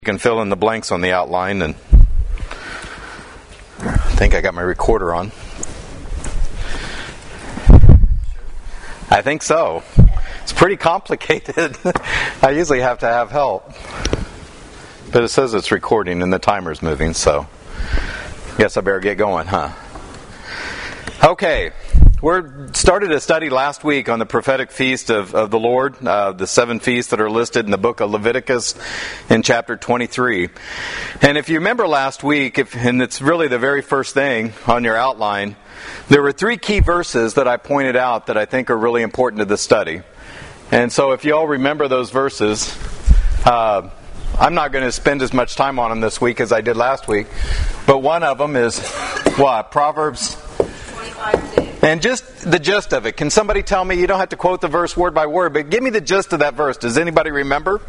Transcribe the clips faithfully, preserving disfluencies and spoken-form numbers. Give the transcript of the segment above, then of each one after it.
You can fill in the blanks on the outline, and I think I got my recorder on. I think so. It's pretty complicated. I usually have to have help. But it says it's recording and the timer's moving, so guess I better get going, huh? Okay. We started a study last week on the prophetic feast of, of the Lord, uh, the seven feasts that are listed in the book of Leviticus in chapter twenty-three. And if you remember last week, if, and it's really the very first thing on your outline, there were three key verses that I pointed out that I think are really important to the study. And so if you all remember those verses, uh, I'm not going to spend as much time on them this week as I did last week. But one of them is, what? Proverbs twenty-five two. And just the gist of it. Can somebody tell me, you don't have to quote the verse word by word, but give me the gist of that verse. Does anybody remember?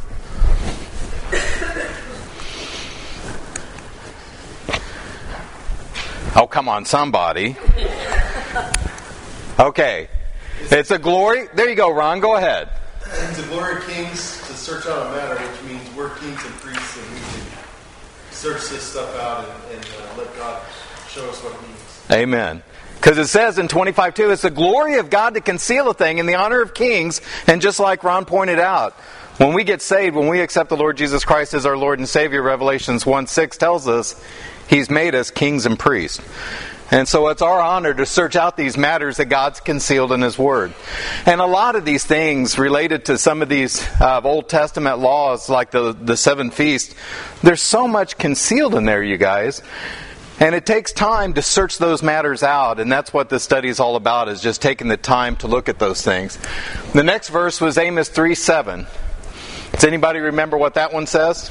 Oh, come on, somebody. Okay. It's a glory. There you go, Ron. Go ahead. It's a glory of kings to search out a matter, which means we're kings and priests, and we can search this stuff out and, and uh, let God show us what it means. Amen. Because it says in twenty-five two, it's the glory of God to conceal a thing in the honor of kings. And just like Ron pointed out, when we get saved, when we accept the Lord Jesus Christ as our Lord and Savior, Revelations one six tells us He's made us kings and priests. And so it's our honor to search out these matters that God's concealed in His Word. And a lot of these things related to some of these uh, Old Testament laws, like the, the seven feasts, there's so much concealed in there, you guys. And it takes time to search those matters out, and that's what this study is all about, is just taking the time to look at those things. The next verse was Amos three seven. Does anybody remember what that one says?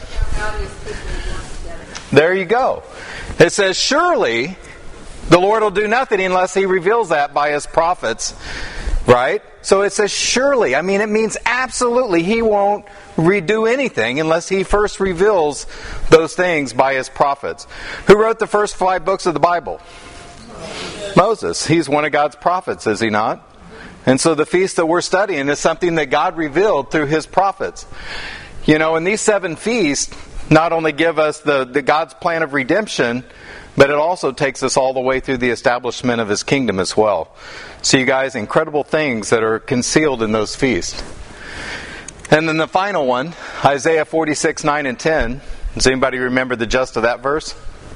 There you go. It says, surely the Lord will do nothing unless He reveals that by His prophets. Right? So it says surely. I mean, it means absolutely He won't redo anything unless He first reveals those things by His prophets. Who wrote the first five books of the Bible? Moses. He's one of God's prophets, is he not? And so the feast that we're studying is something that God revealed through His prophets. You know, and these seven feasts not only give us the, the God's plan of redemption, but it also takes us all the way through the establishment of His kingdom as well. So you guys, incredible things that are concealed in those feasts. And then the final one, Isaiah forty-six nine and ten. Does anybody remember the gist of that verse?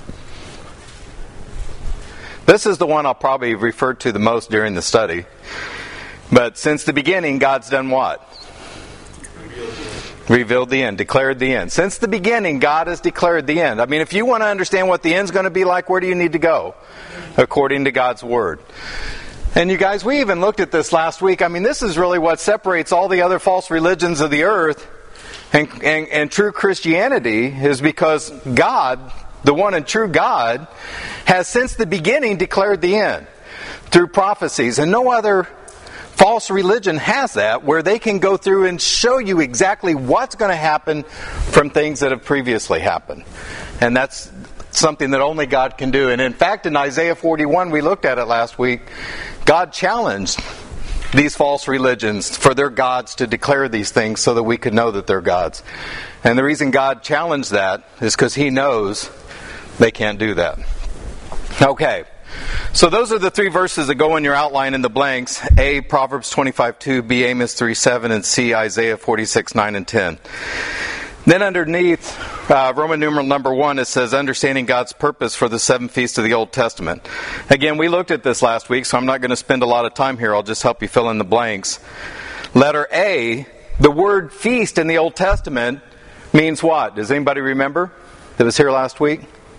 This is the one I'll probably refer to the most during the study. But since the beginning, God's done what? Revealed the end, declared the end. Since the beginning, God has declared the end. I mean, if you want to understand what the end's going to be like, where do you need to go? According to God's Word. And you guys, we even looked at this last week. I mean, this is really what separates all the other false religions of the earth and, and, and true Christianity, is because God, the one and true God, has since the beginning declared the end through prophecies. And no other false religion has that, where they can go through and show you exactly what's going to happen from things that have previously happened. And that's something that only God can do. And in fact, in Isaiah forty-one, we looked at it last week, God challenged these false religions for their gods to declare these things so that we could know that they're gods. And the reason God challenged that is because He knows they can't do that. Okay. So those are the three verses that go in your outline in the blanks. A, Proverbs twenty-five two, B, Amos three seven, and C, Isaiah forty-six nine and ten. Then underneath uh, Roman numeral number one, it says understanding God's purpose for the seven feasts of the Old Testament. Again, we looked at this last week, so I'm not going to spend a lot of time here. I'll just help you fill in the blanks. Letter A, the word feast in the Old Testament means what? Does anybody remember that was here last week?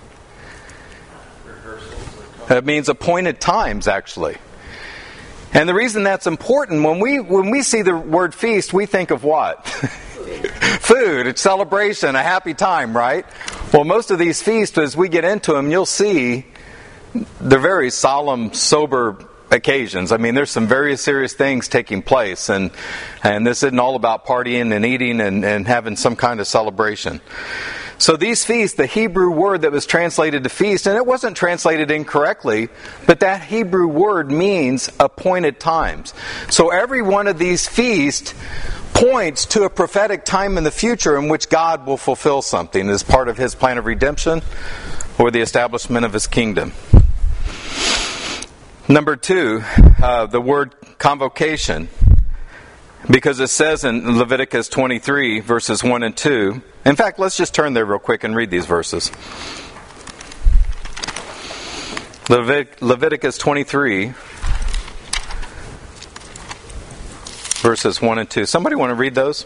It means appointed times, actually. And the reason that's important, when we when we see the word feast, we think of what? Food, it's celebration, a happy time, right? Well, most of these feasts, as we get into them, you'll see they're very solemn, sober occasions. I mean, there's some very serious things taking place, and and this isn't all about partying and eating and, and having some kind of celebration. So these feasts, the Hebrew word that was translated to feast, and it wasn't translated incorrectly, but that Hebrew word means appointed times. So every one of these feasts points to a prophetic time in the future in which God will fulfill something as part of His plan of redemption or the establishment of His kingdom. Number two, uh, the word convocation. Because it says in Leviticus twenty-three, verses one and two. In fact, let's just turn there real quick and read these verses. Levit- Leviticus twenty-three, verses one and two. Somebody want to read those?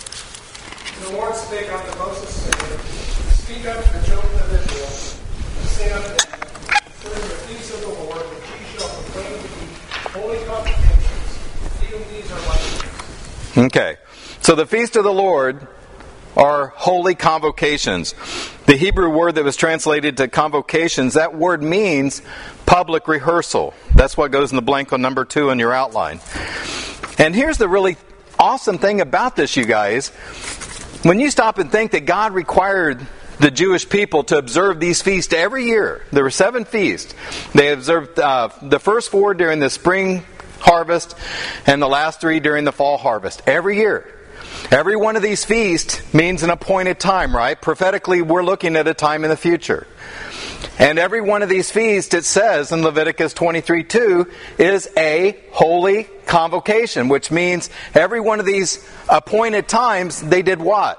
The Lord spake unto Moses, saying, Speak unto the children of Israel, and say unto them, During the feast of the Lord, which ye shall proclaim to be holy convocations, even these are my feasts. Okay, so the feast of the Lord are holy convocations. The Hebrew word that was translated to convocations, that word means public rehearsal. That's what goes in the blank on number two in your outline. And here's the really awesome thing about this, you guys. When you stop and think that God required the Jewish people to observe these feasts every year, there were seven feasts. They observed uh, the first four during the spring harvest and the last three during the fall harvest. Every year. Every one of these feasts means an appointed time, right? Prophetically, we're looking at a time in the future. And every one of these feasts, it says in Leviticus twenty-three two, is a holy convocation, which means every one of these appointed times, they did what?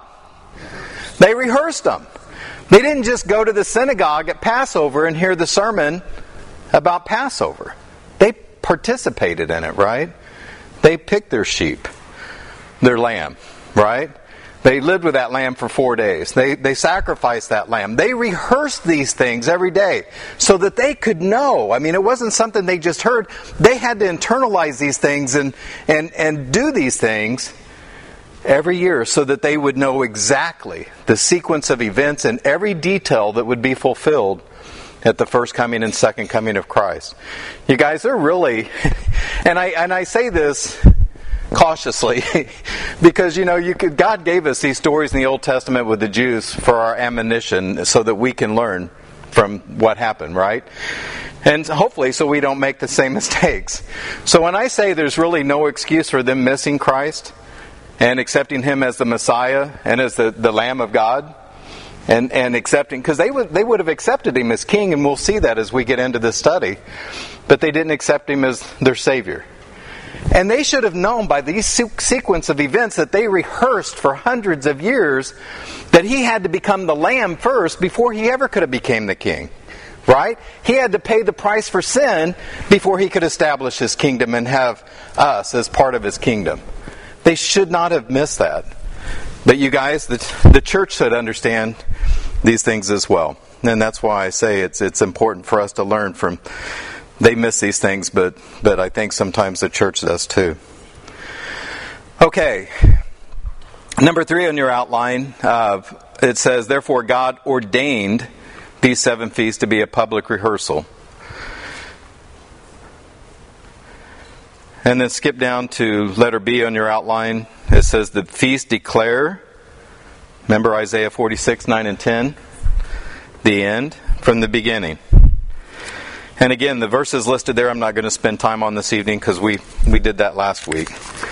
They rehearsed them. They didn't just go to the synagogue at Passover and hear the sermon about Passover. They participated in it, right? They picked their sheep, their lamb, right? They lived with that lamb for four days. They they sacrificed that lamb. They rehearsed these things every day so that they could know. I mean, it wasn't something they just heard. They had to internalize these things and and, and do these things every year so that they would know exactly the sequence of events and every detail that would be fulfilled at the first coming and second coming of Christ. You guys, they're really, and I and I say this cautiously, because you know, you could, God gave us these stories in the Old Testament with the Jews for our ammunition, so that we can learn from what happened, right? And hopefully, so we don't make the same mistakes. So when I say there's really no excuse for them missing Christ and accepting Him as the Messiah and as the, the Lamb of God, and and accepting, because they would they would have accepted Him as King, and we'll see that as we get into this study, but they didn't accept Him as their Savior. And they should have known by these sequence of events that they rehearsed for hundreds of years that He had to become the Lamb first before He ever could have became the King. Right? He had to pay the price for sin before He could establish His kingdom and have us as part of His kingdom. They should not have missed that. But you guys, the, the church should understand these things as well. And that's why I say it's it's important for us to learn from. They miss these things, but, but I think sometimes the church does too. Okay. Number three on your outline, uh, it says, Therefore God ordained these seven feasts to be a public rehearsal. And then skip down to letter B on your outline. It says the feast declare. Remember Isaiah forty-six, nine and ten? The end from the beginning. And again, the verses listed there I'm not going to spend time on this evening because we, we did that last week.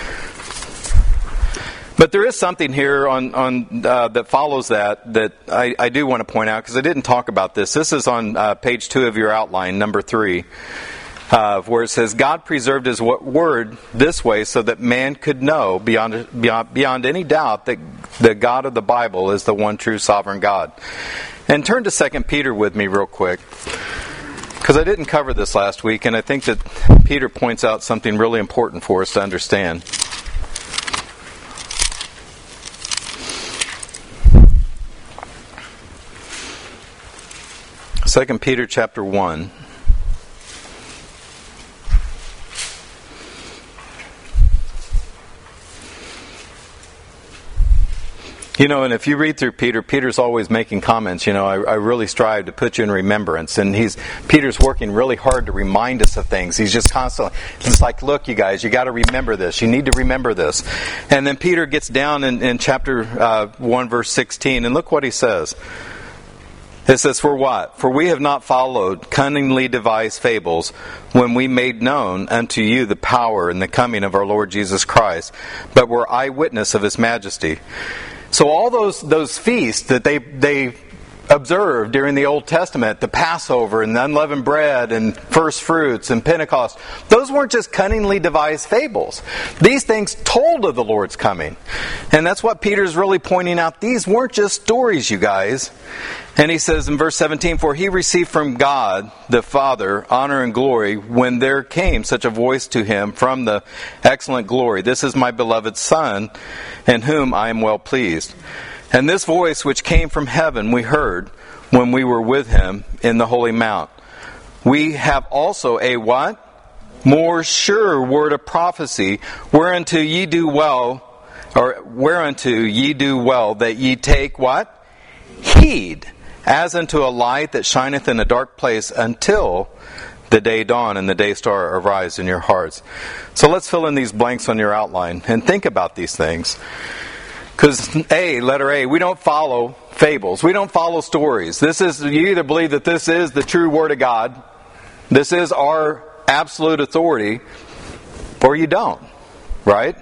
But there is something here on, on uh, that follows that that I, I do want to point out because I didn't talk about this. This is on uh, page two of your outline, number three. Uh, where it says, God preserved His word this way so that man could know beyond, beyond, beyond any doubt that the God of the Bible is the one true sovereign God. And turn to Second Peter with me real quick, because I didn't cover this last week, and I think that Peter points out something really important for us to understand. Second Peter chapter one. You know, and if you read through Peter, Peter's always making comments, you know, I, I really strive to put you in remembrance. And he's Peter's working really hard to remind us of things. He's just constantly, he's like, look, you guys, you got to remember this. You need to remember this. And then Peter gets down in, in chapter uh, one, verse sixteen, and look what he says. It says, for what? For we have not followed cunningly devised fables when we made known unto you the power and the coming of our Lord Jesus Christ, but were eyewitness of His majesty. So all those those feasts that they they observed during the Old Testament, the Passover and the unleavened bread and first fruits and Pentecost, those weren't just cunningly devised fables. These things told of the Lord's coming. And that's what Peter's really pointing out. These weren't just stories, you guys. And he says in verse seventeen, for he received from God the Father honor and glory when there came such a voice to him from the excellent glory. This is my beloved Son, in whom I am well pleased. And this voice which came from heaven we heard when we were with him in the holy mount. We have also a what? More sure word of prophecy, whereunto ye do well, or whereunto ye do well that ye take what? Heed, as unto a light that shineth in a dark place until the day dawn and the day star arise in your hearts. So let's fill in these blanks on your outline and think about these things. Because A, letter A, we don't follow fables. We don't follow stories. This is, you either believe that this is the true Word of God, this is our absolute authority, or you don't. Right?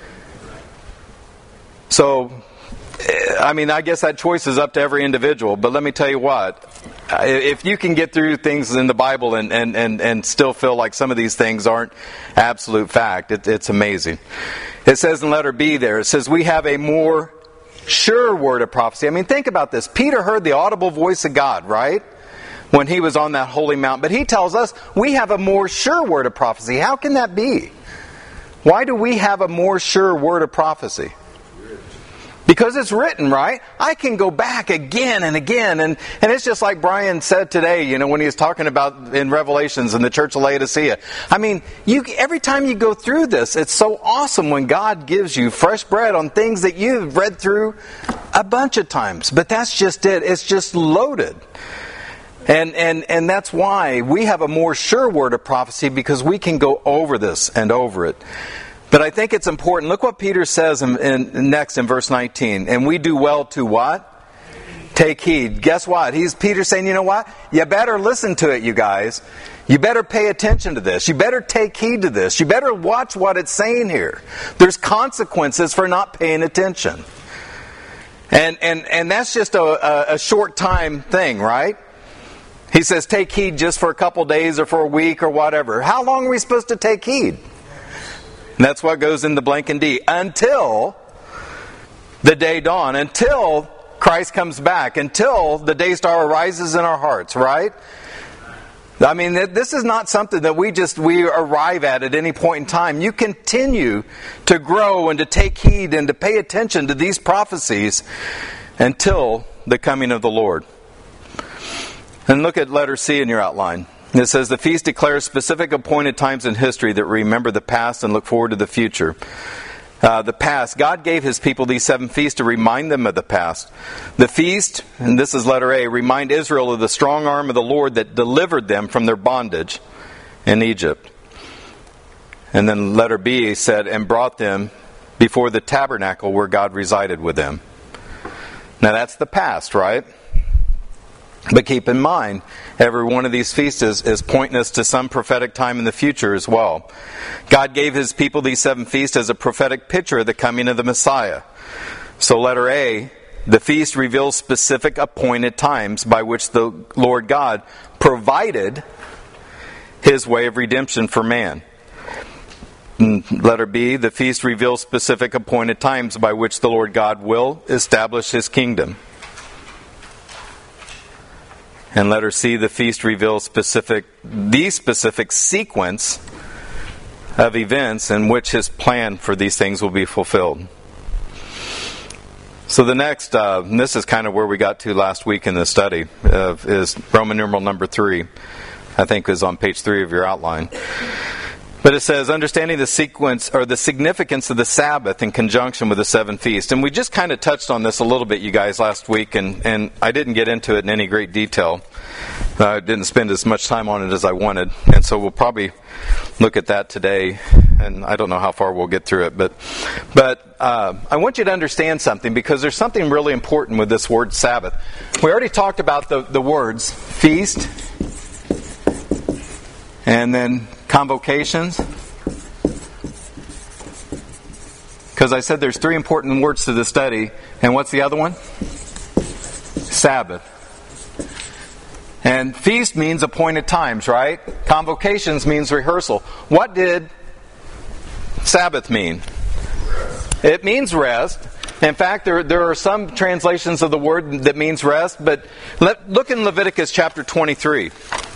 So, I mean, I guess that choice is up to every individual. But let me tell you what, if you can get through things in the Bible and, and, and, and still feel like some of these things aren't absolute fact, it, it's amazing. It says in letter B there, it says, we have a more sure word of prophecy. I mean, think about this. Peter heard the audible voice of God, right? When he was on that holy mount. But he tells us we have a more sure word of prophecy. How can that be? Why do we have a more sure word of prophecy? Because it's written, right? I can go back again and again. And, and it's just like Brian said today, you know, when he was talking about in Revelations in the Church of Laodicea. I mean, you every time you go through this, it's so awesome when God gives you fresh bread on things that you've read through a bunch of times. But that's just it. It's just loaded. And, and, and that's why we have a more sure word of prophecy, because we can go over this and over it. But I think it's important. Look what Peter says in, in, next in verse nineteen. And we do well to what? Take heed. Guess what? He's Peter saying, you know what? You better listen to it, you guys. You better pay attention to this. You better take heed to this. You better watch what it's saying here. There's consequences for not paying attention. And and, and that's just a, a, a short time thing, right? He says take heed just for a couple days or for a week or whatever. How long are we supposed to take heed? And that's what goes in the blank and D. Until the day dawn. Until Christ comes back. Until the day star arises in our hearts, right? I mean, this is not something that we just we arrive at at any point in time. You continue to grow and to take heed and to pay attention to these prophecies until the coming of the Lord. And look at letter C in your outline. It says, the feast declares specific appointed times in history that remember the past and look forward to the future. Uh, the past. God gave His people these seven feasts to remind them of the past. The feast, and this is letter A, remind Israel of the strong arm of the Lord that delivered them from their bondage in Egypt. And then letter B said, and brought them before the tabernacle where God resided with them. Now that's the past, right? But keep in mind, every one of these feasts is, is pointing us to some prophetic time in the future as well. God gave His people these seven feasts as a prophetic picture of the coming of the Messiah. So letter A, the feast reveals specific appointed times by which the Lord God provided His way of redemption for man. And letter B, the feast reveals specific appointed times by which the Lord God will establish His kingdom. And letter C, the feast reveals specific, the specific sequence of events in which His plan for these things will be fulfilled. So the next, uh, and this is kind of where we got to last week in the study, uh, is Roman numeral number three. I think is on page three of your outline. But it says, understanding the sequence or the significance of the Sabbath in conjunction with the seven feasts. And we just kind of touched on this a little bit, you guys, last week, and, and I didn't get into it in any great detail. I didn't spend as much time on it as I wanted, and so we'll probably look at that today. And I don't know how far we'll get through it, but but uh, I want you to understand something, because there's something really important with this word Sabbath. We already talked about the, the words feast, and then convocations. Because I said there's three important words to the study, and what's the other one? Sabbath. And feast means appointed times, right? Convocations means rehearsal. What did Sabbath mean? It means rest. In fact, there, there are some translations of the word that means rest, but let, look in Leviticus chapter twenty-three.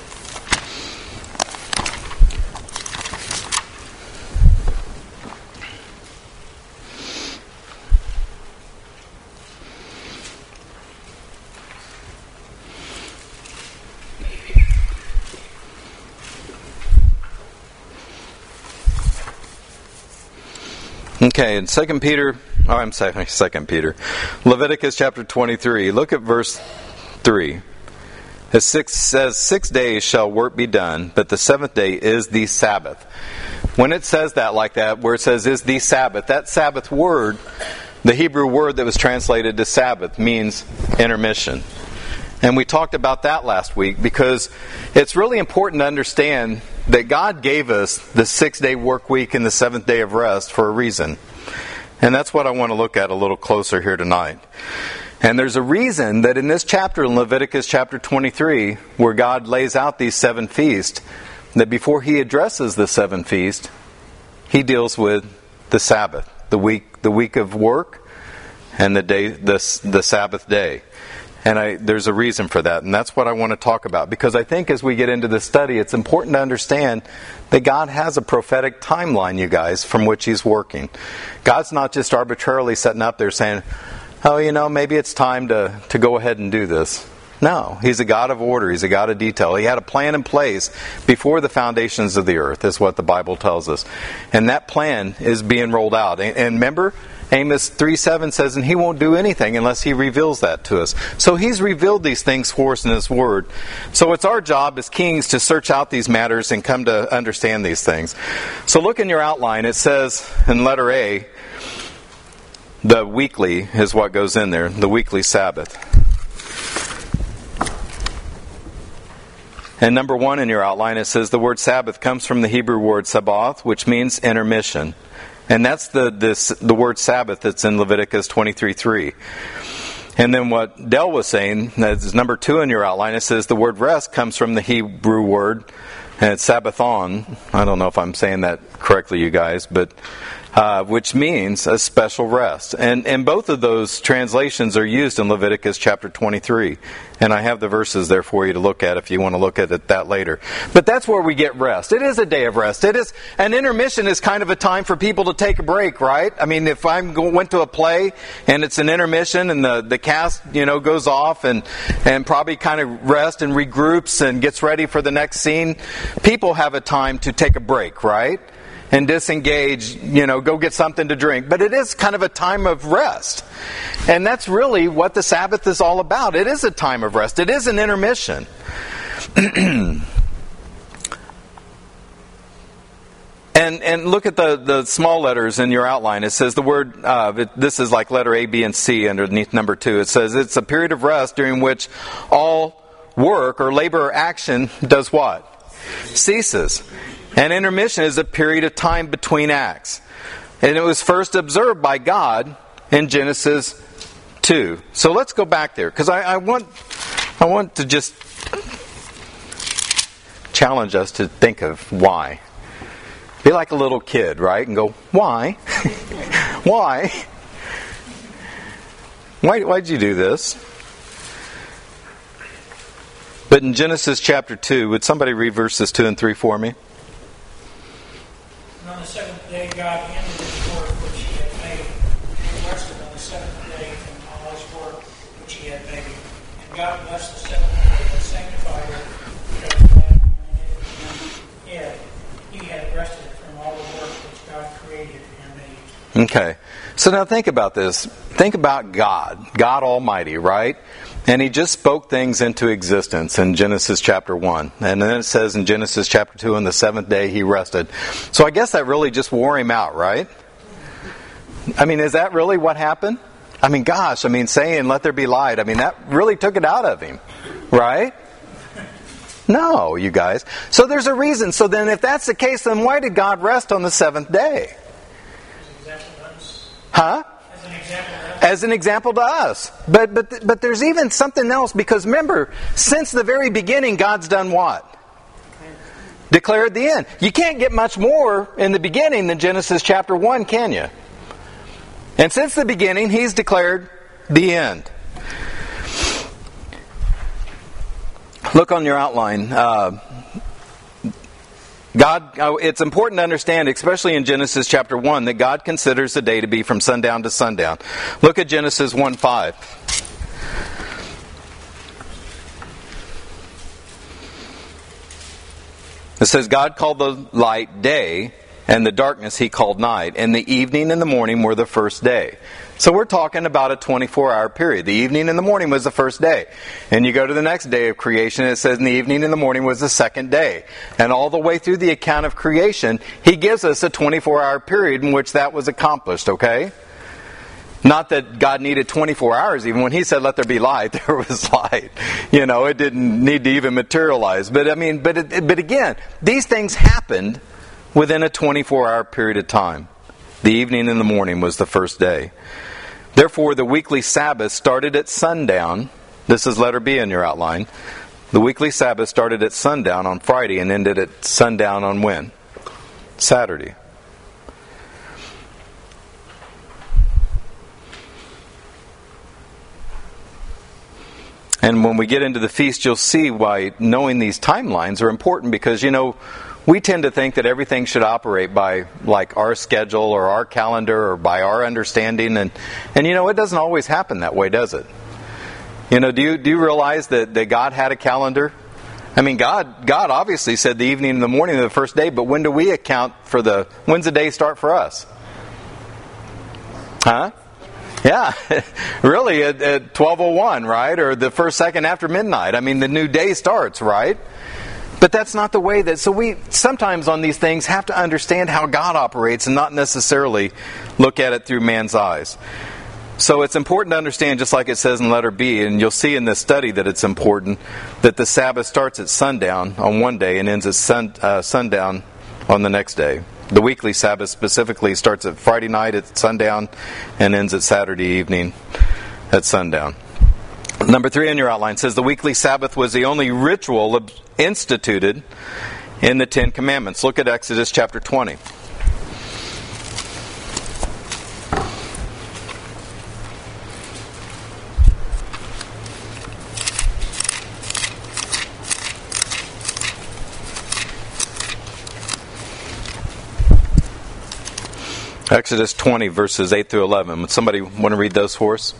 Okay, in Second Peter, oh, I'm sorry, Second Peter, Leviticus chapter twenty-three. Look at verse three. It six, says, "Six days shall work be done, but the seventh day is the Sabbath." When it says that like that, where it says "is the Sabbath," that Sabbath word, the Hebrew word that was translated to Sabbath, means intermission. And we talked about that last week, because it's really important to understand that God gave us the six-day work week and the seventh day of rest for a reason. And that's what I want to look at a little closer here tonight. And there's a reason that in this chapter, in Leviticus chapter twenty-three, where God lays out these seven feasts, that before He addresses the seven feasts, He deals with the Sabbath, the week, the week of work, and the day, the, the Sabbath day. And I, there's a reason for that, and that's what I want to talk about. Because I think as we get into this study, it's important to understand that God has a prophetic timeline, you guys, from which He's working. God's not just arbitrarily sitting up there saying, oh, you know, maybe it's time to, to go ahead and do this. No, He's a God of order. He's a God of detail. He had a plan in place before the foundations of the earth, is what the Bible tells us. And that plan is being rolled out. And, and remember, Amos three seven says, and He won't do anything unless He reveals that to us. So He's revealed these things for us in His Word. So it's our job as kings to search out these matters and come to understand these things. So look in your outline. It says in letter A, the weekly is what goes in there, the weekly Sabbath. And number one in your outline, it says the word Sabbath comes from the Hebrew word Sabbath, which means intermission. And that's the this, the word Sabbath that's in Leviticus twenty-three three. And then what Dell was saying, that's number two in your outline, it says the word rest comes from the Hebrew word, and it's Sabbathon. I don't know if I'm saying that correctly, you guys, but uh, which means a special rest. And, and both of those translations are used in Leviticus chapter twenty-three. And I have the verses there for you to look at if you want to look at it that later. But that's where we get rest. It is a day of rest. It is an intermission is kind of a time for people to take a break, right? I mean, if I went to a play and it's an intermission and the, the cast, you know, goes off and, and probably kind of rests and regroups and gets ready for the next scene, people have a time to take a break, right? And disengage, you know, go get something to drink. But it is kind of a time of rest. And that's really what the Sabbath is all about. It is a time of rest. It is an intermission. and and look at the, the small letters in your outline. It says the word, uh, it, this is like letter A, B, and C underneath number two. It says it's a period of rest during which all work or labor or action does what? Ceases. And intermission is a period of time between acts. And it was first observed by God in Genesis two. So let's go back there, because I, I want I want to just challenge us to think of why. Be like a little kid, right? And go, why? why? Why why'd you do this? But in Genesis chapter two, would somebody read verses two and three for me? And on the seventh day, God ended His work which He had made, and rested on the seventh day from all His work which He had made. And God blessed the seventh day and sanctified it, because by it He had rested from all the work which God created and made. Okay. So now think about this. Think about God, God Almighty, right? And he just spoke things into existence in Genesis chapter one. And then it says in Genesis chapter two, on the seventh day he rested. So I guess that really just wore him out, right? I mean, is that really what happened? I mean, gosh, I mean, saying, let there be light, I mean, that really took it out of him, right? No, you guys. So there's a reason. So then if that's the case, then why did God rest on the seventh day? Huh? As an example to us. As an example to us. But, but, but there's even something else, because remember, since the very beginning, God's done what? Declared the end. You can't get much more in the beginning than Genesis chapter one, can you? And since the beginning, He's declared the end. Look on your outline. Uh, God, it's important to understand, especially in Genesis chapter one, that God considers the day to be from sundown to sundown. Look at Genesis one five. It says, God called the light day, and the darkness He called night, and the evening and the morning were the first day. So we're talking about a twenty-four hour period. The evening and the morning was the first day. And you go to the next day of creation, and it says in the evening and the morning was the second day. And all the way through the account of creation, He gives us a twenty-four hour period in which that was accomplished, okay? Not that God needed twenty-four hours. Even when He said, let there be light, there was light. You know, it didn't need to even materialize. But I mean, but it, but again, these things happened within a twenty-four hour period of time. The evening and the morning was the first day. Therefore, the weekly Sabbath started at sundown. This is letter B in your outline. The weekly Sabbath started at sundown on Friday and ended at sundown on when? Saturday. And when we get into the feast, you'll see why knowing these timelines are important, because, you know, we tend to think that everything should operate by like our schedule or our calendar or by our understanding, and and you know, it doesn't always happen that way, does it? You know, do you do you realize that, that God had a calendar? I mean, God God obviously said the evening and the morning of the first day, but when do we account for the when's the day start for us? Huh? Yeah, really at, at twelve oh one, right? Or the first second after midnight. I mean, the new day starts, right? But that's not the way that... So we sometimes on these things have to understand how God operates and not necessarily look at it through man's eyes. So it's important to understand, just like it says in letter B, and you'll see in this study that it's important, that the Sabbath starts at sundown on one day and ends at sun, uh, sundown on the next day. The weekly Sabbath specifically starts at Friday night at sundown and ends at Saturday evening at sundown. Number three on your outline says the weekly Sabbath was the only ritual instituted in the Ten Commandments. Look at Exodus chapter twenty. Exodus twenty, verses eight through eleven. Would somebody want to read those for us?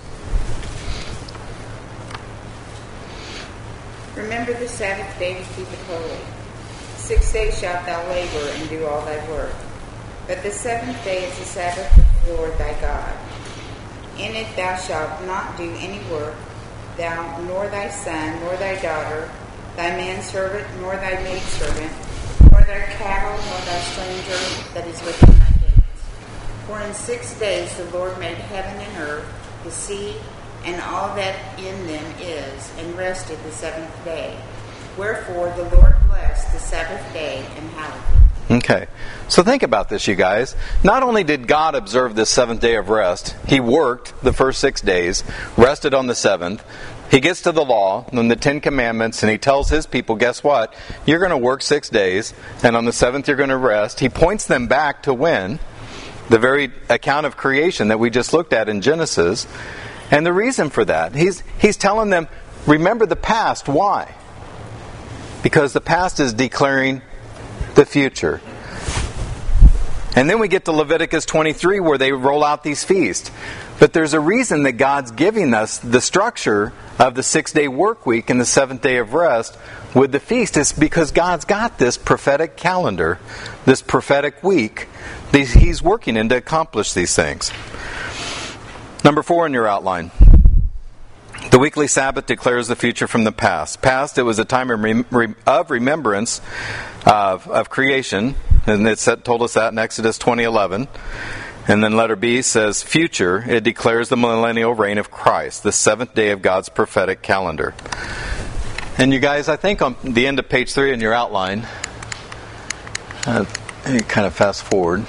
Remember the Sabbath day to keep it holy. Six days shalt thou labor and do all thy work. But the seventh day is the Sabbath of the Lord thy God. In it thou shalt not do any work, thou, nor thy son, nor thy daughter, thy manservant, nor thy maidservant, nor thy cattle, nor thy stranger that is within thy gates. For in six days the Lord made heaven and earth, the sea, and all that in them is, and rested the seventh day. Wherefore the Lord blessed the Sabbath day and hallowed it. Okay. So think about this, you guys. Not only did God observe this seventh day of rest, He worked the first six days, rested on the seventh. He gets to the law and the Ten Commandments, and He tells His people, guess what? You're going to work six days, and on the seventh you're going to rest. He points them back to when? The very account of creation that we just looked at in Genesis. And the reason for that, he's he's telling them, remember the past. Why? Because the past is declaring the future. And then we get to Leviticus twenty-three, where they roll out these feasts. But there's a reason that God's giving us the structure of the six-day work week and the seventh day of rest with the feast. It's because God's got this prophetic calendar, this prophetic week. He's working in to accomplish these things. Number four in your outline. The weekly Sabbath declares the future from the past. Past, it was a time of, rem- of remembrance of, of creation, and it said, told us that in Exodus twenty eleven. And then letter B says future, it declares the millennial reign of Christ, the seventh day of God's prophetic calendar. And you guys, I think on the end of page three in your outline, uh, you kind of fast forward.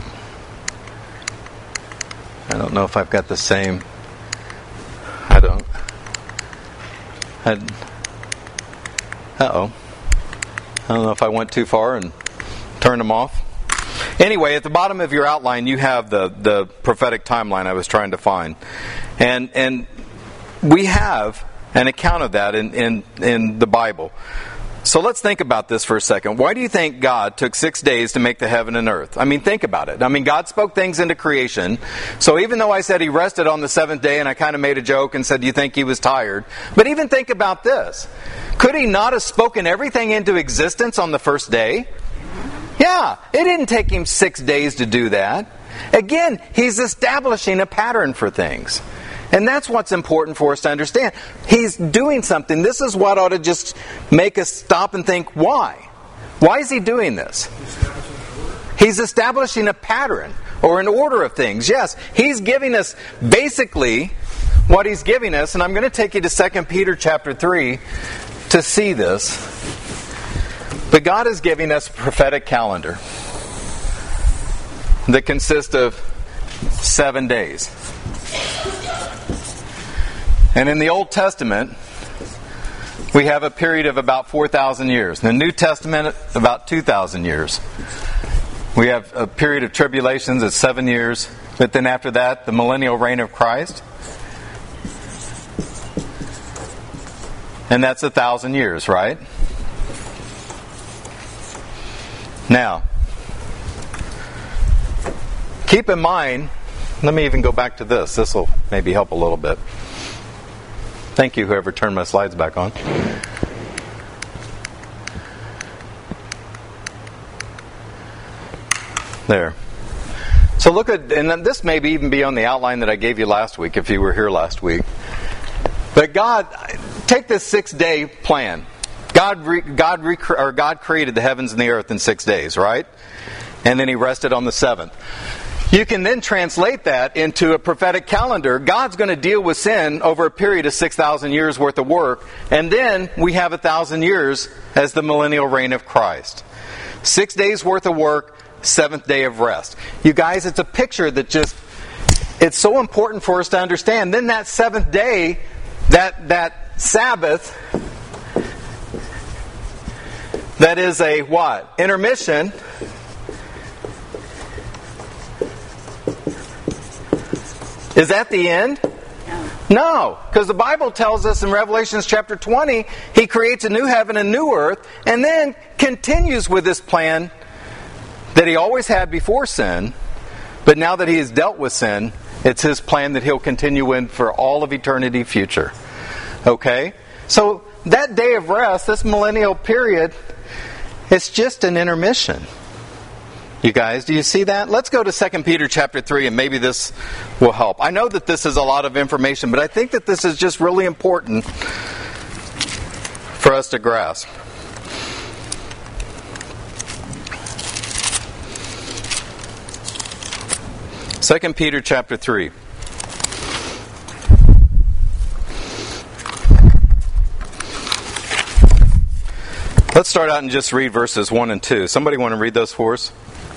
I don't know if I've got the same. I don't. I, uh-oh. I don't know if I went too far and turned them off. Anyway, at the bottom of your outline, you have the, the prophetic timeline I was trying to find. And and we have an account of that in, in, in the Bible. So let's think about this for a second. Why do you think God took six days to make the heaven and earth? I mean, think about it. I mean, God spoke things into creation. So even though I said He rested on the seventh day, and I kind of made a joke and said, do you think He was tired? But even think about this. Could He not have spoken everything into existence on the first day? Yeah, it didn't take Him six days to do that. Again, He's establishing a pattern for things. And that's what's important for us to understand. He's doing something. This is what ought to just make us stop and think, why? Why is He doing this? He's establishing a pattern or an order of things. Yes, He's giving us basically what He's giving us. And I'm going to take you to Second Peter chapter three to see this. But God is giving us a prophetic calendar that consists of seven days. And in the Old Testament, we have a period of about four thousand years. In the New Testament, about two thousand years. We have a period of tribulations at seven years. But then after that, the millennial reign of Christ. And that's a thousand years, right? Now, keep in mind, let me even go back to this. This will maybe help a little bit. Thank you, whoever turned my slides back on. There. So look at, and this may even be on the outline that I gave you last week, if you were here last week. But God, take this six-day plan. God, re, God, rec- or God created the heavens and the earth in six days, right? And then He rested on the seventh. You can then translate that into a prophetic calendar. God's going to deal with sin over a period of six thousand years worth of work. And then we have a thousand years as the millennial reign of Christ. Six days worth of work, seventh day of rest. You guys, it's a picture that just, it's so important for us to understand. Then that seventh day, that, that Sabbath, that is a what? Intermission. Is that the end? No, because the Bible tells us in Revelation chapter twenty, He creates a new heaven and new earth, and then continues with this plan that He always had before sin, but now that He has dealt with sin, it's His plan that He'll continue in for all of eternity future. Okay? So that day of rest, this millennial period, it's just an intermission. You guys, do you see that? Let's go to Second Peter chapter three, and maybe this will help. I know that this is a lot of information, but I think that this is just really important for us to grasp. Second Peter chapter three. Let's start out and just read verses one and two. Somebody want to read those for us?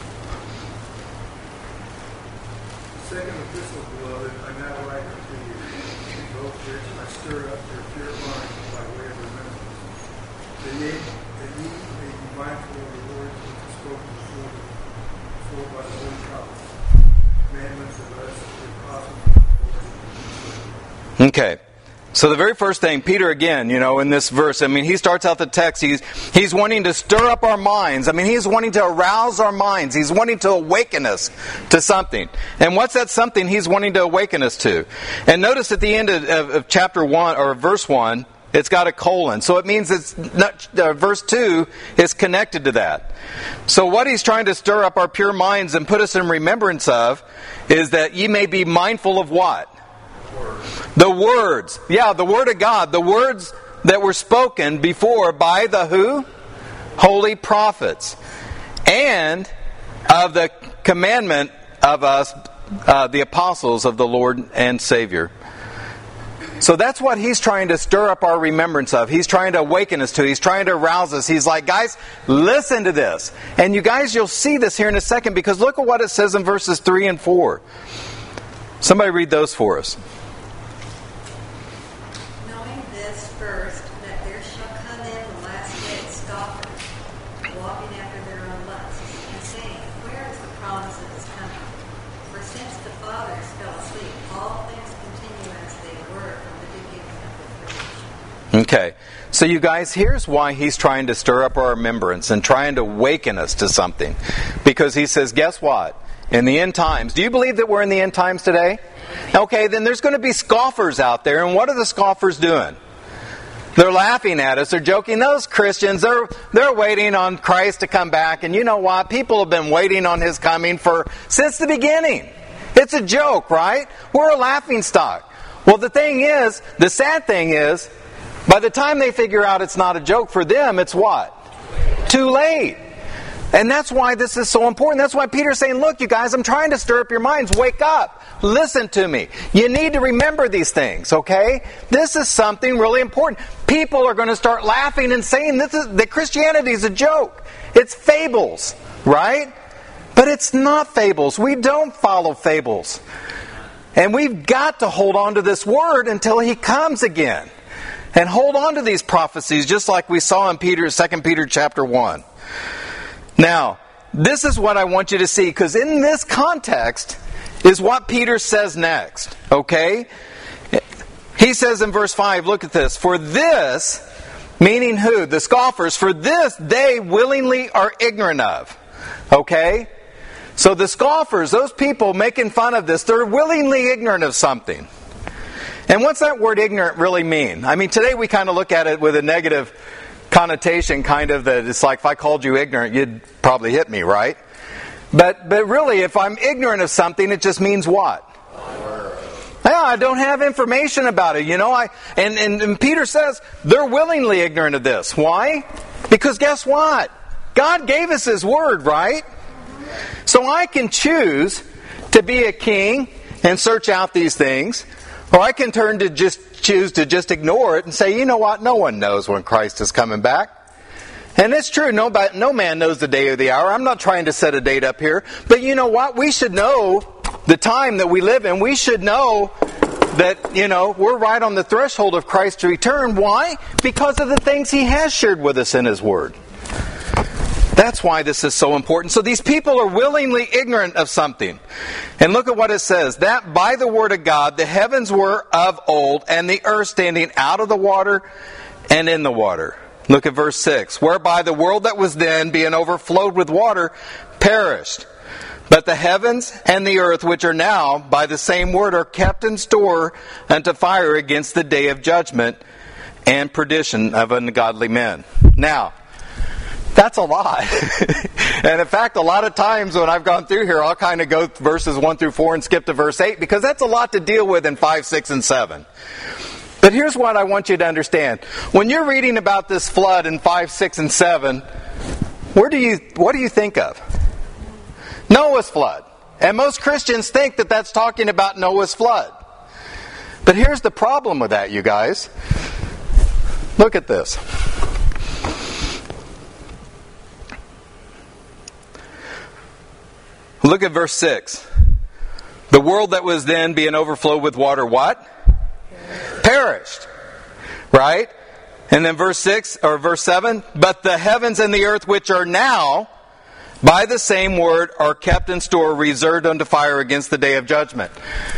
Second epistle, beloved, I now write unto you, both which I stir up your pure mind by way of remembrance, that ye, that ye may be mindful of the words which are spoken before, before by the holy prophets, commandments of us, the apostles. Okay. So the very first thing, Peter again, you know, in this verse, I mean, he starts out the text, he's, he's wanting to stir up our minds. I mean, he's wanting to arouse our minds. He's wanting to awaken us to something. And what's that something he's wanting to awaken us to? And notice at the end of, of, of chapter one, or verse one, it's got a colon. So it means it's not, uh, verse two is connected to that. So what he's trying to stir up our pure minds and put us in remembrance of is that ye may be mindful of what? The words. Yeah, the Word of God. The words that were spoken before by the who? Holy prophets. And of the commandment of us, uh, the apostles of the Lord and Savior. So that's what he's trying to stir up our remembrance of. He's trying to awaken us to. He's trying to arouse us. He's like, guys, listen to this. And you guys, you'll see this here in a second, because look at what it says in verses three and four. Somebody read those for us. Knowing this first, that there shall come in the last days scoffers, walking after their own lusts, and saying, where is the promise of his coming? For since the fathers fell asleep, all things continue as they were from the beginning of the creation. Okay. So you guys, here's why he's trying to stir up our remembrance and trying to awaken us to something. Because he says, guess what? In the end times, do you believe that we're in the end times today? Okay, then there's going to be scoffers out there. And what are the scoffers doing? They're laughing at us. They're joking. Those Christians, they're, they're waiting on Christ to come back. And you know what? People have been waiting on His coming for since the beginning. It's a joke, right? We're a laughing stock. Well, the thing is, the sad thing is, by the time they figure out it's not a joke for them, it's what? Too late. And that's why this is so important. That's why Peter's saying, look, you guys, I'm trying to stir up your minds. Wake up. Listen to me. You need to remember these things, okay? This is something really important. People are going to start laughing and saying this is, that Christianity is a joke. It's fables, right? But it's not fables. We don't follow fables. And we've got to hold on to this word until He comes again. And hold on to these prophecies, just like we saw in Peter, Second Peter chapter one. Now, this is what I want you to see, because in this context is what Peter says next. Okay? He says in verse five, look at this. For this, meaning who? The scoffers. For this they willingly are ignorant of. Okay? So the scoffers, those people making fun of this, they're willingly ignorant of something. And what's that word ignorant really mean? I mean, today we kind of look at it with a negative connotation, kind of, that it's like if I called you ignorant, you'd probably hit me, right? But but really, if I'm ignorant of something, it just means what? Yeah, I don't have information about it, you know. I and, and, and Peter says they're willingly ignorant of this. Why? Because guess what? God gave us His word, right? So I can choose to be a king and search out these things. Or I can turn to just choose to just ignore it and say, you know what? No one knows when Christ is coming back. And it's true. No, no man knows the day or the hour. I'm not trying to set a date up here. But you know what? We should know the time that we live in. We should know that, you know, we're right on the threshold of Christ's return. Why? Because of the things He has shared with us in His Word. That's why this is so important. So these people are willingly ignorant of something. And look at what it says. That by the word of God, the heavens were of old, and the earth standing out of the water and in the water. Look at verse six. Whereby the world that was then, being overflowed with water, perished. But the heavens and the earth, which are now, by the same word, are kept in store unto fire against the day of judgment and perdition of ungodly men. Now, that's a lot. And in fact, a lot of times when I've gone through here, I'll kind of go verses one through four and skip to verse eight, because that's a lot to deal with in five, six, and seven. But here's what I want you to understand. When you're reading about this flood in five, six, and seven, where do you what do you think of? Noah's flood. And most Christians think that that's talking about Noah's flood. But here's the problem with that, you guys. Look at this. Look at verse six. The world that was then, being overflowed with water, what? Perished. Right? And then verse six, or verse seven. But the heavens and the earth which are now, by the same word, are kept in store, reserved unto fire against the day of judgment.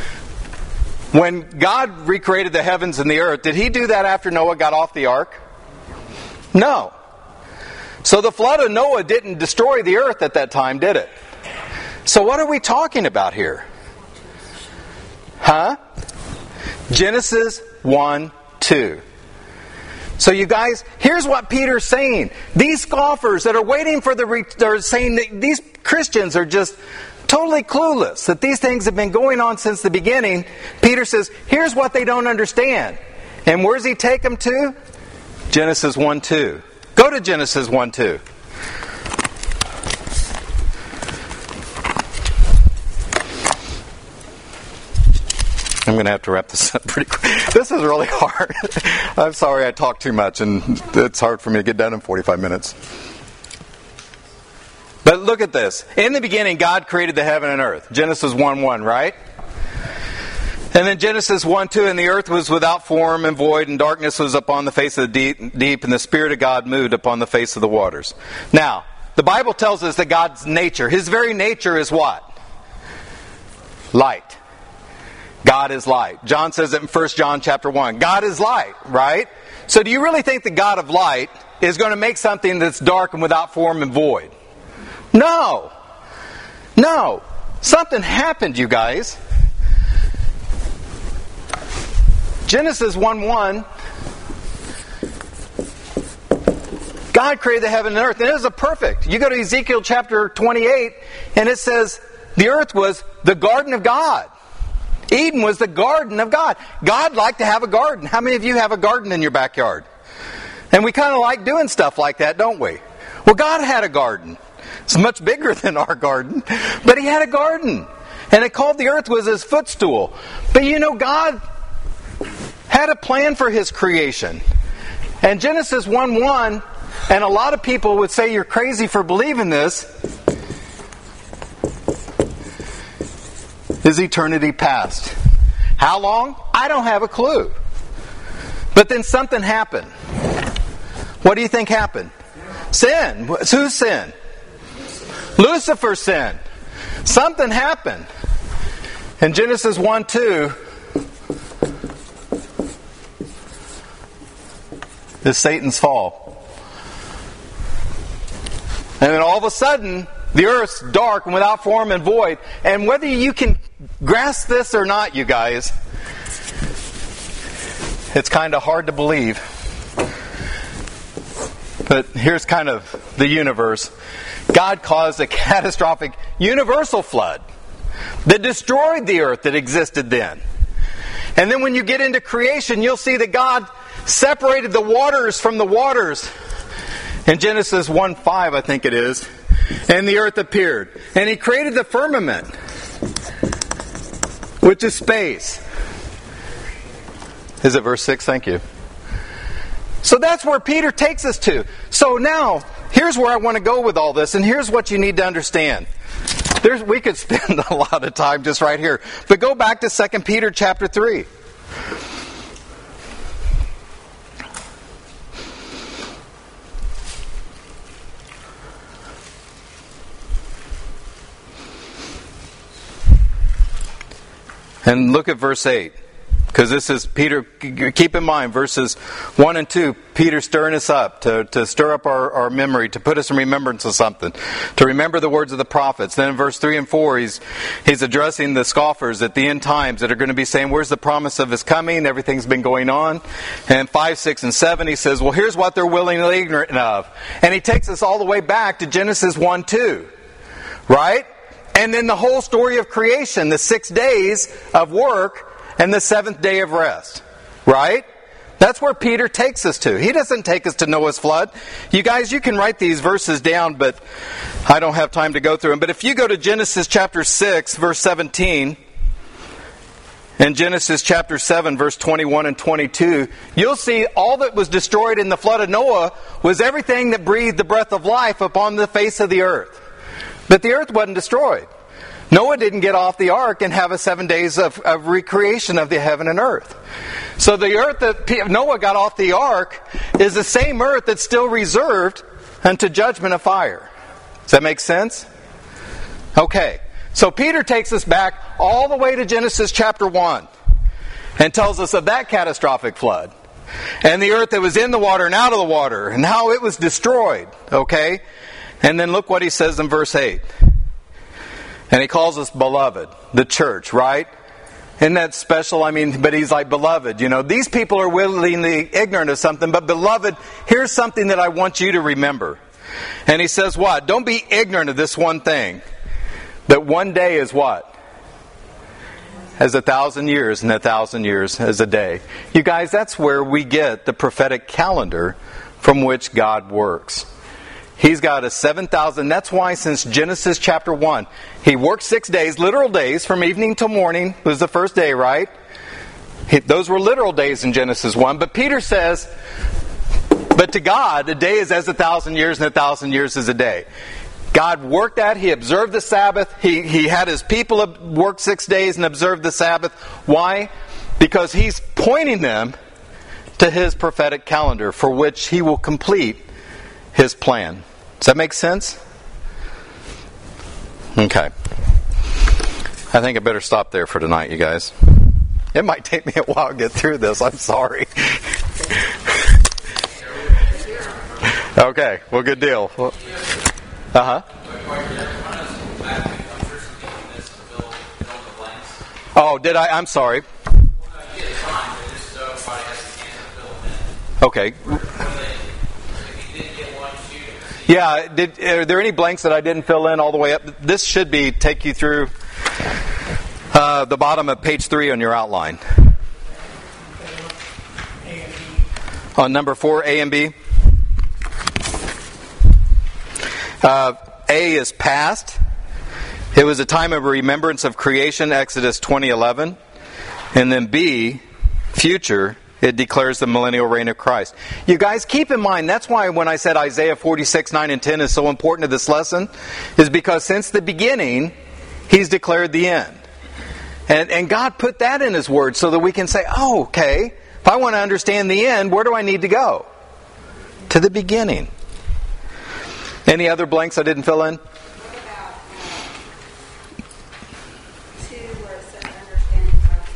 When God recreated the heavens and the earth, did He do that after Noah got off the ark? No. So the flood of Noah didn't destroy the earth at that time, did it? So what are we talking about here? Huh? Genesis one two. So you guys, here's what Peter's saying. These scoffers that are waiting for the... Re- they're saying that these Christians are just totally clueless that these things have been going on since the beginning. Peter says, here's what they don't understand. And where does he take them to? Genesis one two. Go to Genesis one two. I'm going to have to wrap this up pretty quick. This is really hard. I'm sorry I talk too much, and it's hard for me to get done in forty-five minutes. But look at this. In the beginning, God created the heaven and earth. Genesis one one, right? And then Genesis one two, and the earth was without form and void, and darkness was upon the face of the deep, deep, and the Spirit of God moved upon the face of the waters. Now, the Bible tells us that God's nature, His very nature is what? Light. God is light. John says it in First John chapter one. God is light, right? So do you really think the God of light is going to make something that's dark and without form and void? No. No. Something happened, you guys. Genesis one one, God created the heaven and earth, and it was a perfect. You go to Ezekiel chapter twenty-eight, and it says the earth was the garden of God. Eden was the garden of God. God liked to have a garden. How many of you have a garden in your backyard? And we kind of like doing stuff like that, don't we? Well, God had a garden. It's much bigger than our garden, but He had a garden. And it called the earth was His footstool. But you know, God had a plan for His creation. And Genesis one one, and a lot of people would say you're crazy for believing this, is eternity past. How long? I don't have a clue. But then something happened. What do you think happened? Sin. Whose sin? Lucifer's sin. Something happened. In Genesis one two, is Satan's fall. And then all of a sudden, the earth's dark and without form and void. And whether you can grasp this or not, you guys, it's kind of hard to believe. But here's kind of the universe. God caused a catastrophic universal flood that destroyed the earth that existed then. And then when you get into creation, you'll see that God separated the waters from the waters. In Genesis one five, I think it is. And the earth appeared. And He created the firmament, which is space. Is it verse six? Thank you. So that's where Peter takes us to. So now, here's where I want to go with all this, and here's what you need to understand. There's, we could spend a lot of time just right here. But go back to Second Peter chapter three. And look at verse eight. Because this is Peter, keep in mind, verses one and two, Peter stirring us up, to, to stir up our, our memory, to put us in remembrance of something, to remember the words of the prophets. Then in verse three and four, he's he's addressing the scoffers at the end times that are going to be saying, where's the promise of His coming? Everything's been going on. And five, six, and seven, he says, well, here's what they're willingly ignorant of. And he takes us all the way back to Genesis one two, right? And then the whole story of creation, the six days of work, and the seventh day of rest. Right? That's where Peter takes us to. He doesn't take us to Noah's flood. You guys, you can write these verses down, but I don't have time to go through them. But if you go to Genesis chapter six, verse seventeen, and Genesis chapter seven, verse twenty-one and twenty-two, you'll see all that was destroyed in the flood of Noah was everything that breathed the breath of life upon the face of the earth. But the earth wasn't destroyed. Noah didn't get off the ark and have a seven days of, of recreation of the heaven and earth. So the earth that Noah got off the ark is the same earth that's still reserved unto judgment of fire. Does that make sense? Okay. So Peter takes us back all the way to Genesis chapter one and tells us of that catastrophic flood. And the earth that was in the water and out of the water and how it was destroyed. Okay? And then look what he says in verse eight. And he calls us beloved, the church, right? Isn't that special? I mean, but he's like, beloved, you know, these people are willingly ignorant of something, but beloved, here's something that I want you to remember. And he says what? Don't be ignorant of this one thing. That one day is what? As a thousand years, and a thousand years as a day. You guys, that's where we get the prophetic calendar from which God works. He's got a seven thousand. That's why since Genesis chapter one, He worked six days, literal days, from evening till morning was the first day, right? He, those were literal days in Genesis one. But Peter says, but to God, a day is as a thousand years, and a thousand years is a day. God worked that. He observed the Sabbath. He, he had His people work six days and observe the Sabbath. Why? Because He's pointing them to His prophetic calendar for which He will complete His plan. Does that make sense? Okay. I think I better stop there for tonight, you guys. It might take me a while to get through this. I'm sorry. Okay. Well, good deal. Well, uh-huh. Oh, did I? I'm sorry. Okay. Yeah, did, are there any blanks that I didn't fill in all the way up? This should be take you through uh, the bottom of page three on your outline. On number four, A and B. Uh, A is past. It was a time of remembrance of creation, Exodus twenty eleven. And then B, future, it declares the millennial reign of Christ. You guys, keep in mind, that's why when I said Isaiah forty-six, nine and ten is so important to this lesson, is because since the beginning, He's declared the end. And, and God put that in His Word so that we can say, oh, okay, if I want to understand the end, where do I need to go? To the beginning. Any other blanks I didn't fill in? What about uh, two where it says understanding God's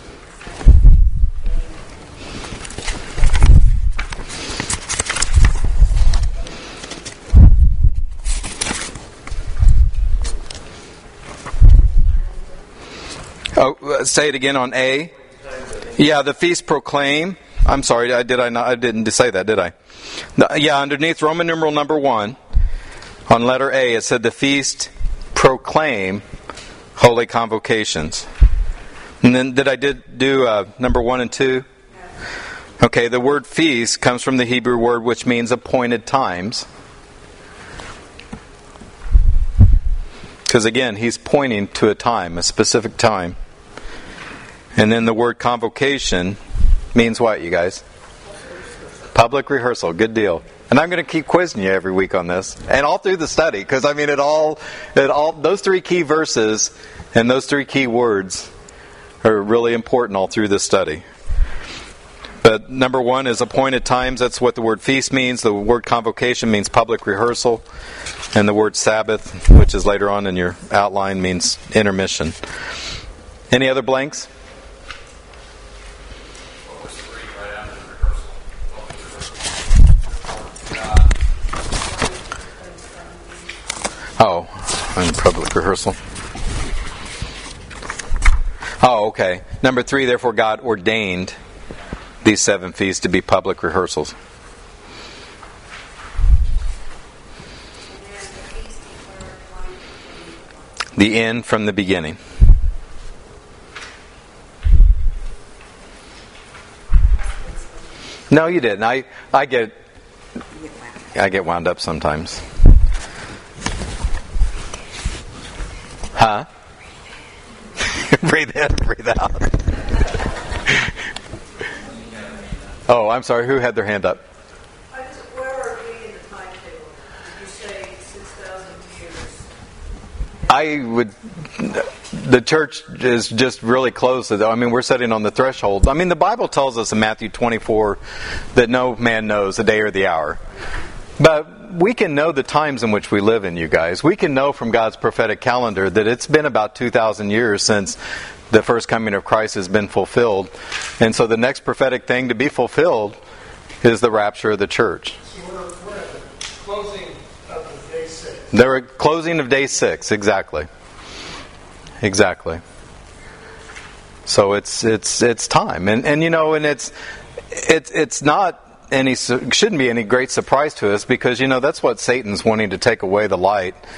purpose? Oh, say it again on A. Yeah, the feast proclaim. I'm sorry, I did I not? I didn't say that, did I? No, yeah, underneath Roman numeral number one. On letter A, it said the feast proclaim holy convocations. And then did I did do uh, number one and two? Okay, the word feast comes from the Hebrew word which means appointed times. Because again, He's pointing to a time, a specific time. And then the word convocation means what, you guys? Public rehearsal. Good deal. And I'm going to keep quizzing you every week on this, and all through the study, because I mean, it all, it all, those three key verses and those three key words are really important all through this study. But number one is appointed times. That's what the word feast means. The word convocation means public rehearsal, and the word Sabbath, which is later on in your outline, means intermission. Any other blanks? Oh, in public rehearsal. Oh, okay. Number three, therefore God ordained these seven feasts to be public rehearsals. The end from the beginning. No, you didn't. I, I get I get wound up sometimes. Huh? Breathe in, breathe out. Oh, I'm sorry. Who had their hand up? I just, where are we in the timetable? Did you say six thousand years? I would. The church is just really close. I mean, we're sitting on the threshold. I mean, the Bible tells us in Matthew twenty-four that no man knows the day or the hour. But we can know the times in which we live in, you guys. We can know from God's prophetic calendar that it's been about two thousand years since the first coming of Christ has been fulfilled. And so the next prophetic thing to be fulfilled is the rapture of the church. So we're, we're at the closing of the day six. They're at closing of day six, exactly. Exactly. So it's it's it's time. And and you know, and it's it's it's not any shouldn't be any great surprise to us, because you know that's what Satan's wanting to take away the light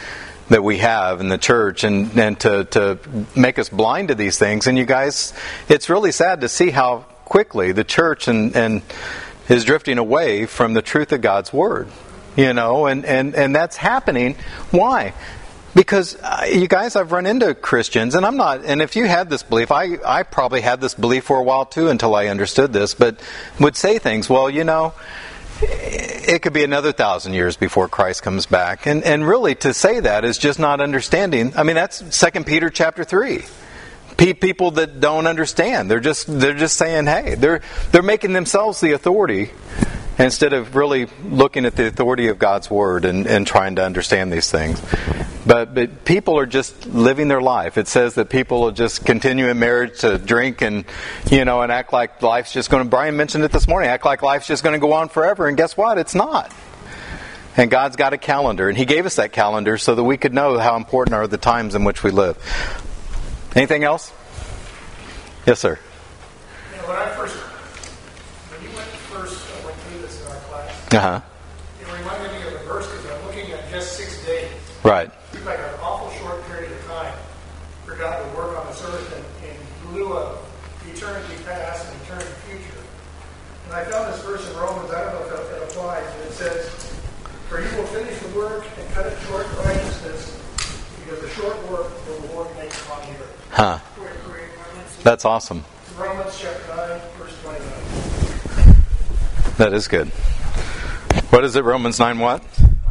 that we have in the church, and, and to, to make us blind to these things. And you guys, it's really sad to see how quickly the church and, and is drifting away from the truth of God's Word. You know, and, and, and that's happening. Why? Because, uh, you guys, I've run into Christians, and I'm not, and if you had this belief, I, I probably had this belief for a while too until I understood this, but would say things, well, you know, it could be another thousand years before Christ comes back. And, and really to say that is just not understanding. I mean, that's Second Peter chapter three. People that don't understand. They're just, they're just saying, hey, they're, they're making themselves the authority instead of really looking at the authority of God's Word and, and trying to understand these things. But, but people are just living their life. It says that people will just continue in marriage to drink and, you know, and act like life's just going to, Brian mentioned it this morning, act like life's just going to go on forever. And guess what? It's not. And God's got a calendar. And He gave us that calendar so that we could know how important are the times in which we live. Anything else? Yes, sir. You know, when I first, when you went first uh, went through this in our class, Uh-huh. it reminded me of a verse because I'm looking at just six days. Right. It's like an awful short period of time for God to work on this earth in, in lieu of eternity past and eternity future. And I found this verse in Romans, I don't know if it applies, but it says, "For He will finish the work and cut it short in righteousness, because the short work will the Lord make upon the earth." Huh. That's awesome. Romans chapter nine, verse twenty-nine. That is good. What is it, Romans nine what?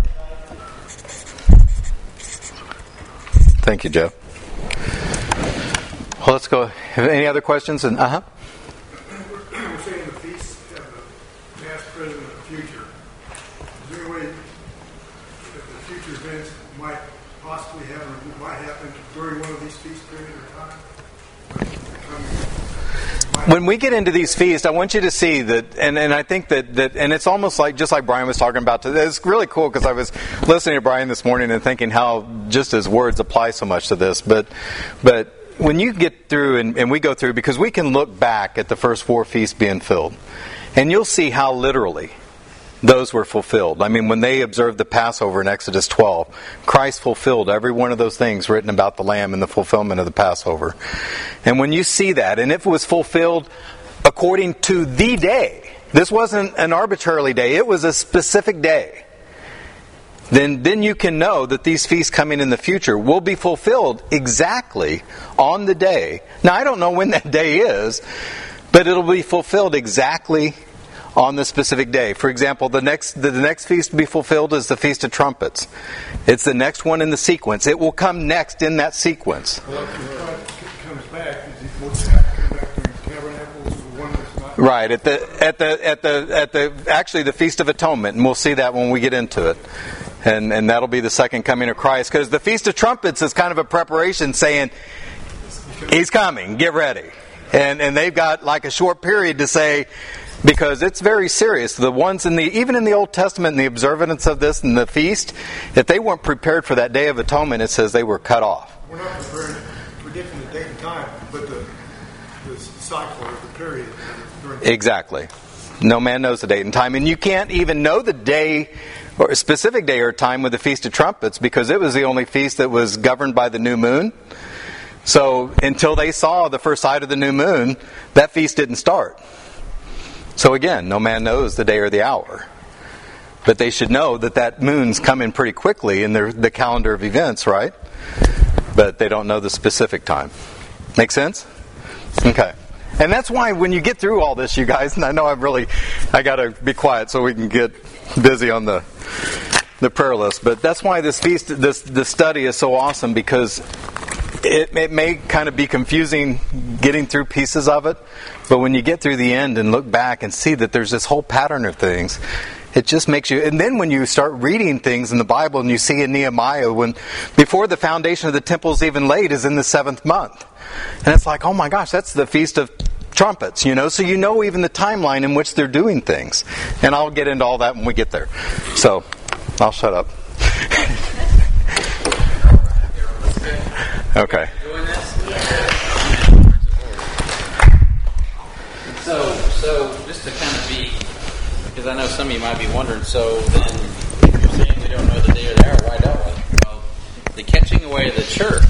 Thank you, Joe. Well, let's go. Any other questions? And uh-huh. We're saying the feasts have the past, present, and the future. Is there any way that the future events might possibly happen, or might happen during one of these feast periods of time? When we get into these feasts, I want you to see that, and, and I think that, that, and it's almost like, just like Brian was talking about today, it's really cool because I was listening to Brian this morning and thinking how just his words apply so much to this, but, but when you get through, and, and we go through, because we can look back at the first four feasts being filled, and you'll see how literally those were fulfilled. I mean, when they observed the Passover in Exodus twelve, Christ fulfilled every one of those things written about the Lamb and the fulfillment of the Passover. And when you see that, and if it was fulfilled according to the day, this wasn't an arbitrarily day, it was a specific day, then, then you can know that these feasts coming in the future will be fulfilled exactly on the day. Now, I don't know when that day is, but it'll be fulfilled exactly on the specific day. For example, the next the next feast to be fulfilled is the Feast of Trumpets. It's the next one in the sequence. It will come next in that sequence. Well, if it comes back, is it what's happening back during Tabernacles, the one that's not? Right, at the at the at the at the actually the Feast of Atonement, and we'll see that when we get into it. And and that'll be the second coming of Christ, because the Feast of Trumpets is kind of a preparation saying He's coming, get ready. And and they've got like a short period to say, because it's very serious. The ones in the, even in the Old Testament, and the observance of this and the feast, if they weren't prepared for that Day of Atonement, it says they were cut off. We're not prepared, predicting the date and time, but the, the cycle or the period. During the Exactly. No man knows the date and time. And you can't even know the day, or a specific day or time with the Feast of Trumpets, because it was the only feast that was governed by the new moon. So until they saw the first sight of the new moon, that feast didn't start. So again, no man knows the day or the hour. But they should know that that moon's coming pretty quickly in their, the calendar of events, right? But they don't know the specific time. Make sense? Okay. And that's why when you get through all this, you guys, and I know I'm really, I got to be quiet so we can get busy on the the prayer list. But that's why this feast, this this study is so awesome, because It, it may kind of be confusing getting through pieces of it, but when you get through the end and look back and see that there's this whole pattern of things, it just makes you... And then when you start reading things in the Bible and you see in Nehemiah, when before the foundation of the temple is even laid, is in the seventh month. And it's like, oh my gosh, that's the Feast of Trumpets, you know? So you know even the timeline in which they're doing things. And I'll get into all that when we get there. So, I'll shut up. Okay. Doing this? So, so just to kind of be, because I know some of you might be wondering, so then you're saying we don't know the day or the hour, why don't we? Well, the catching away of the church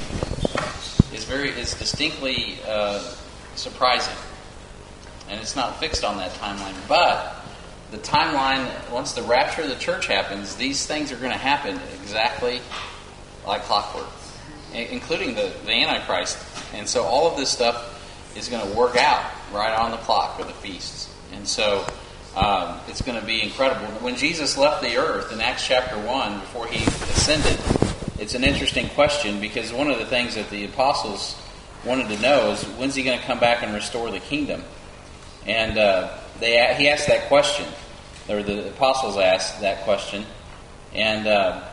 is very is distinctly uh, surprising, and it's not fixed on that timeline. But the timeline, once the rapture of the church happens, these things are going to happen exactly like clockwork, including the, the Antichrist. And so all of this stuff is going to work out right on the clock of the feasts. And so um, it's going to be incredible. When Jesus left the earth in Acts chapter one, before he ascended, it's an interesting question, because one of the things that the apostles wanted to know is, when's he going to come back and restore the kingdom? And uh, they he asked that question, or the apostles asked that question, and uh,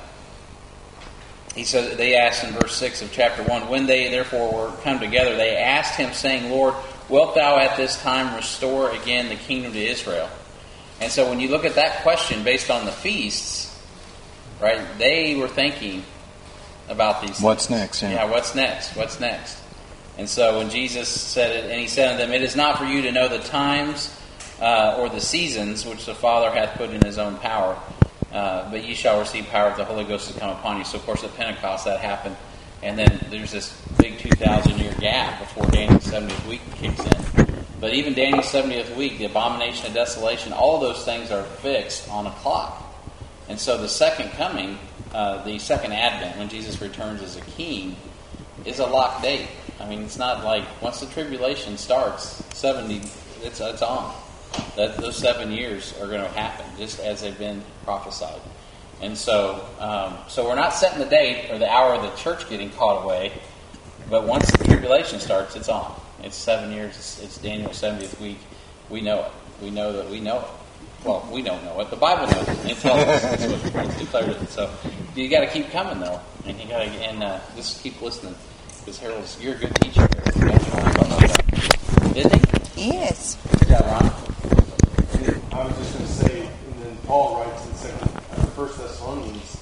he said, they asked in verse six of chapter one, when they therefore were come together, they asked him, saying, Lord, wilt thou at this time restore again the kingdom to Israel? And so when you look at that question based on the feasts, right, they were thinking about these What's things. next? Yeah. yeah, what's next? What's next? And so when Jesus said it, and he said unto them, it is not for you to know the times uh, or the seasons which the Father hath put in his own power, Uh, but ye shall receive power if the Holy Ghost has come upon you. So, of course, at Pentecost that happened. And then there's this big two thousand year gap before Daniel's seventieth week kicks in. But even Daniel's seventieth week, the abomination of desolation, all of those things are fixed on a clock. And so the second coming, uh, the second advent, when Jesus returns as a king, is a locked date. I mean, it's not like once the tribulation starts, seventy, it's, it's on. That those seven years are going to happen, just as they've been prophesied. And so, um, so we're not setting the date or the hour of the church getting caught away, but once the tribulation starts, it's on. It's seven years. It's, it's Daniel's seventieth week. We know it. We know that we know it. Well, we don't know it. The Bible knows it. It tells us. That's what it's declared it. So you got to keep coming, though, and you got to and uh, just keep listening, because Harold's, you're a good teacher. Didn't he? Yes. Yeah, Ron. I was just going to say, and then Paul writes in second, First Thessalonians